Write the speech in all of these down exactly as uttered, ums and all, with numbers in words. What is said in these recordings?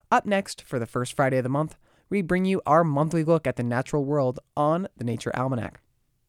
Up next, for the first Friday of the month, we bring you our monthly look at the natural world on the Nature Almanac.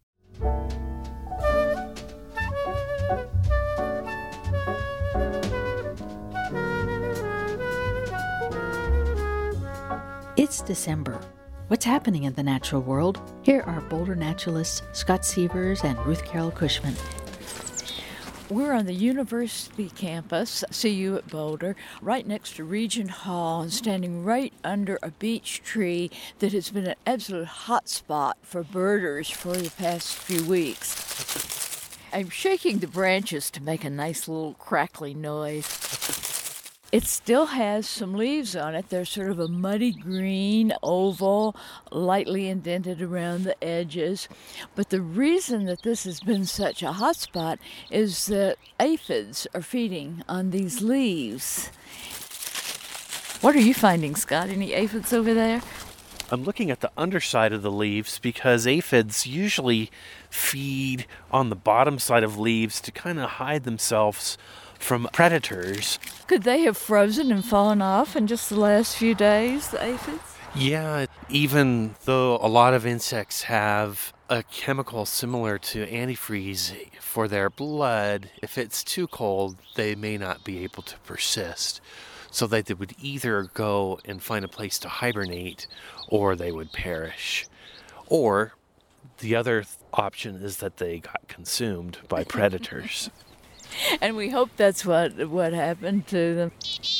It's December. What's happening in the natural world? Here are Boulder naturalists Scott Sievers and Ruth Carol Cushman. We're on the university campus, C U at Boulder, right next to Regent Hall, and standing right under a beech tree that has been an absolute hot spot for birders for the past few weeks. I'm shaking the branches to make a nice little crackly noise. It still has some leaves on it. They're sort of a muddy green, oval, lightly indented around the edges. But the reason that this has been such a hot spot is that aphids are feeding on these leaves. What are you finding, Scott? Any aphids over there? I'm looking at the underside of the leaves because aphids usually feed on the bottom side of leaves to kind of hide themselves from predators. Could they have frozen and fallen off in just the last few days, the aphids? Yeah, even though a lot of insects have a chemical similar to antifreeze for their blood, if it's too cold, they may not be able to persist. So that they would either go and find a place to hibernate or they would perish. Or the other option is that they got consumed by predators. And we hope that's what what happened to them.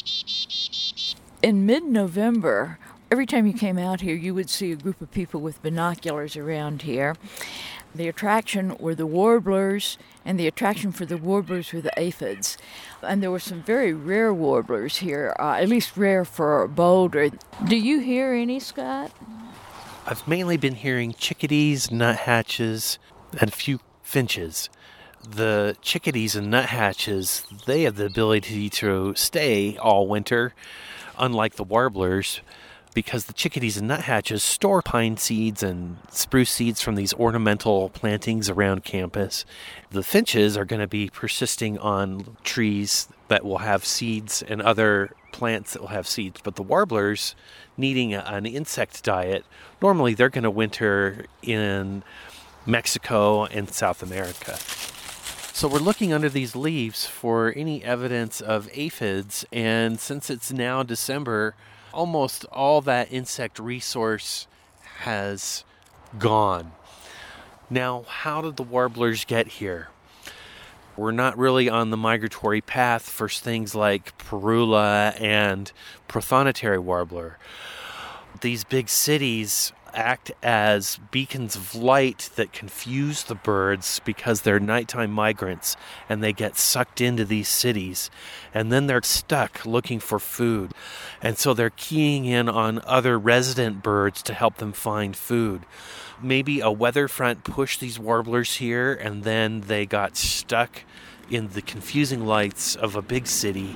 In mid-November, every time you came out here, you would see a group of people with binoculars around here. The attraction were the warblers, and the attraction for the warblers were the aphids. And there were some very rare warblers here, uh, at least rare for Boulder. Do you hear any, Scott? I've mainly been hearing chickadees, nuthatches, and a few finches. The chickadees and nuthatches, they have the ability to stay all winter, unlike the warblers, because the chickadees and nuthatches store pine seeds and spruce seeds from these ornamental plantings around campus. The finches are going to be persisting on trees that will have seeds and other plants that will have seeds, but the warblers, needing an insect diet, normally they're going to winter in Mexico and South America. So we're looking under these leaves for any evidence of aphids, and since it's now December, almost all that insect resource has gone. Now, how did the warblers get here? We're not really on the migratory path for things like parula and prothonotary warbler. These big cities act as beacons of light that confuse the birds because they're nighttime migrants and they get sucked into these cities, and then they're stuck looking for food, and so they're keying in on other resident birds to help them find food. Maybe a weather front pushed these warblers here and then they got stuck in the confusing lights of a big city.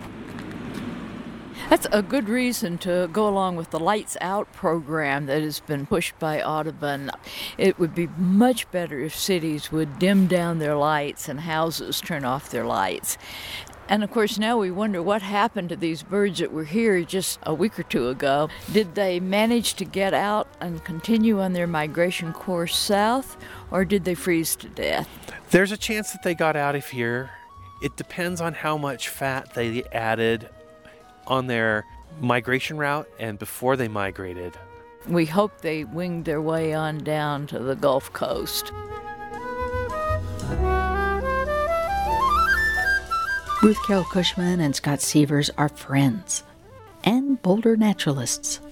That's a good reason to go along with the Lights Out program that has been pushed by Audubon. It would be much better if cities would dim down their lights and houses turn off their lights. And of course, now we wonder what happened to these birds that were here just a week or two ago. Did they manage to get out and continue on their migration course south, or did they freeze to death? There's a chance that they got out of here. It depends on how much fat they added on their migration route and before they migrated. We hope they winged their way on down to the Gulf Coast. Ruth Carol Cushman and Scott Sievers are friends and Boulder naturalists.